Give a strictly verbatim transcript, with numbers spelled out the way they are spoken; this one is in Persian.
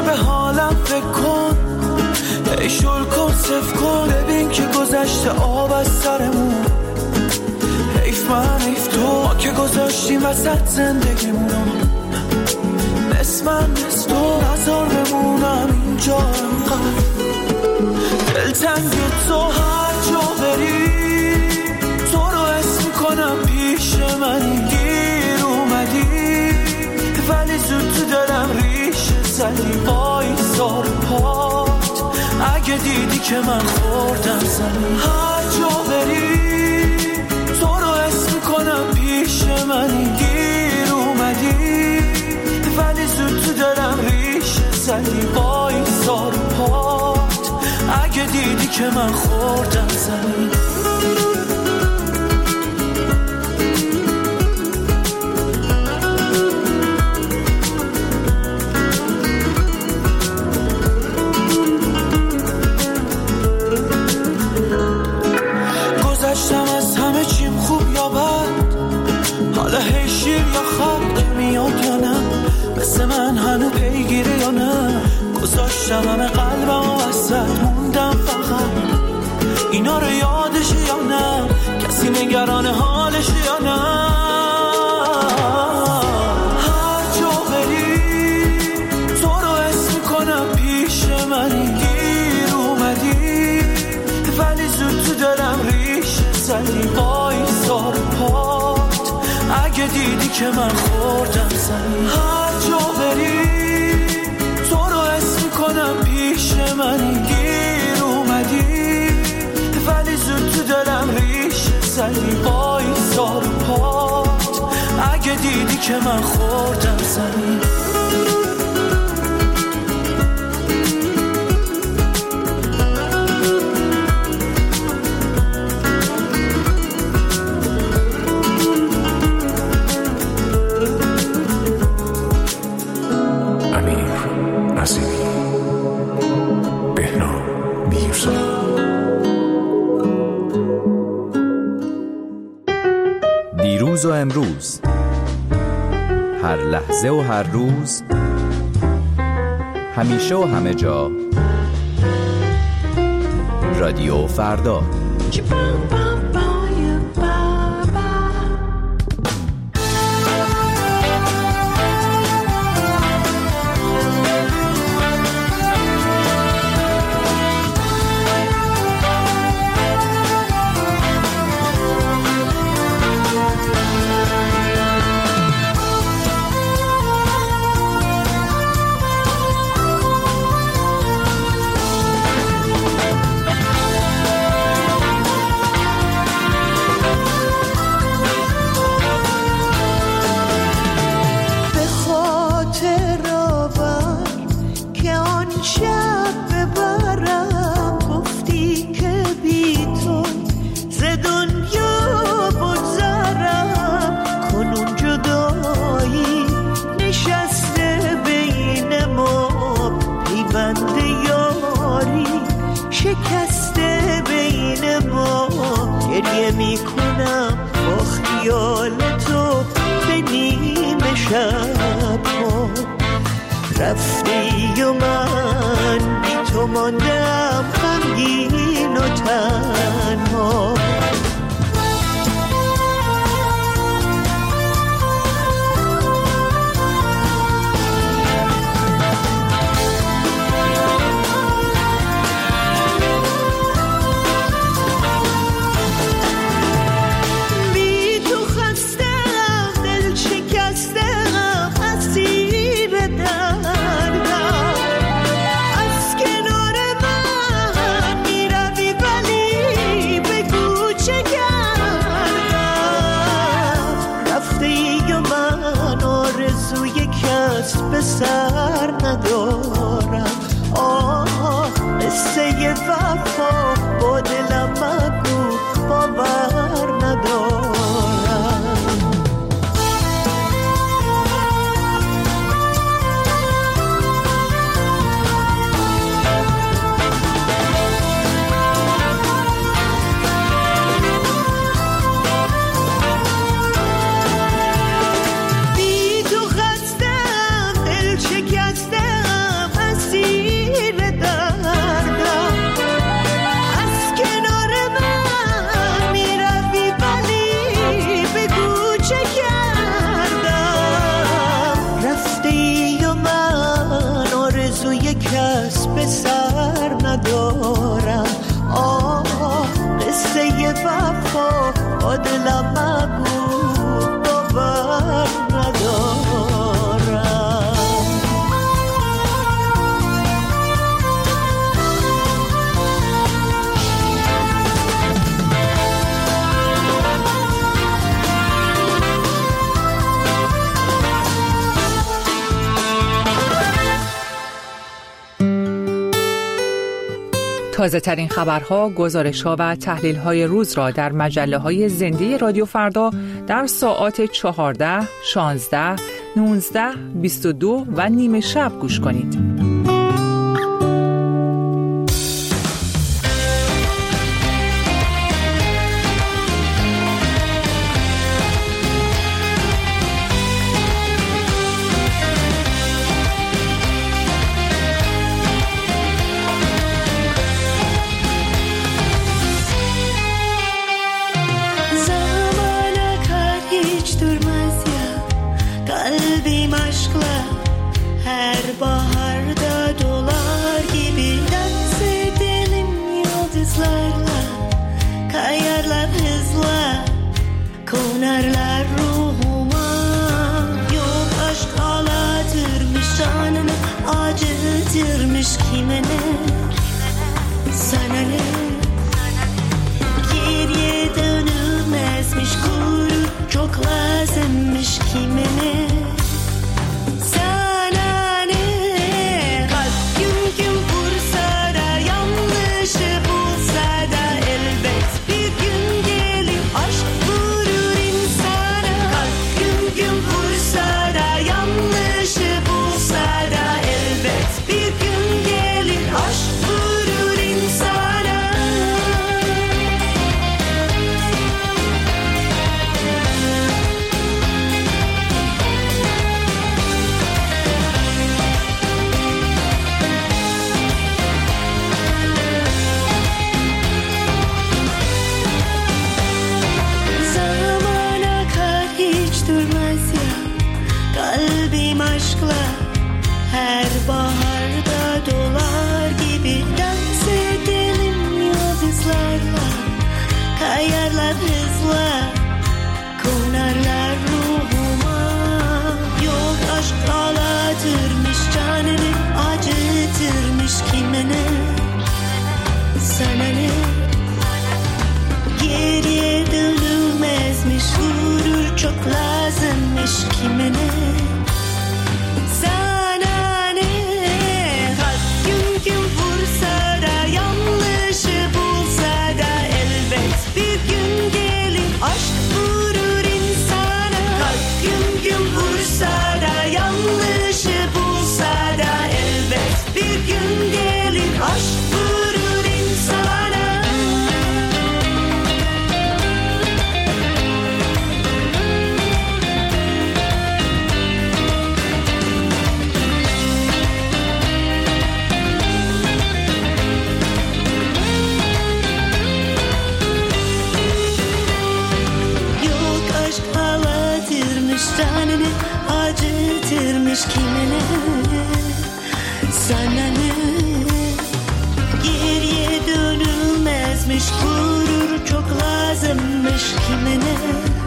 به حالم فکر کن، ای شل کن صف کن، ببین که گذشته آب از سرمون. حیف من حیف تو، ما که گذاشتیم وسط زندگیمونو، نصف من نصف تو، نزار بمونم اینجا انقدر دلتنگ تو. هر جا بری تو رو حس میکنم پیش منی، گیر اومدی ولی زود تو دلم ریشه زدی. وایسا رو پات اگه دیدی که من خوردم زمین. هر جا بری تو رو حس میکنم پیش منی، گیر اومدی ولی زود تو دلم ریشه زدی. وایسا رو پات اگه دیدی که من خوردم زمین. گذشتم از همه چیم خوب یا بد، حالا هی شیر یا خط میاد یا نه، مثل من هنو پیگیره یا نه. گذاشتم همه قلبم و وسط موندم فقط، اینا رو یادش یا نه، کسی نگران حالش یا نه. هر جا بری تو رو حس میکنم پیش منی، گیر اومدی ولی زود تو دلم ریشه زدی. وایسا رو پات اگه دیدی که من خوردم زمین. هر جا بری تو رو حس میکنم پیش منی، گیر اومدی ولی زود تو دلم ریشه زدی. وایسا رو پات اگه دیدی که من خوردم زمین. دیروز و امروز، هر لحظه و هر روز، همیشه و همه جا، رادیو فردا. رفتی و من بی تو ماندم غمگین و تنها. به سر ندارم، آه قصه وفا با دلم مگو، باور ندارم. کس به سر ندارم. آه قصه وفا با دلم مگو باور ندارم. تازه ترین خبرها، گزارش‌ها و تحلیل‌های روز را در مجله‌های زنده رادیو فردا در ساعات چهارده، شانزده، نوزده، بیست و دو و نیمه شب گوش کنید. acıtırmış kimine, sana ne? Geriye dönülmezmiş, gurur çok lazımmış kimine.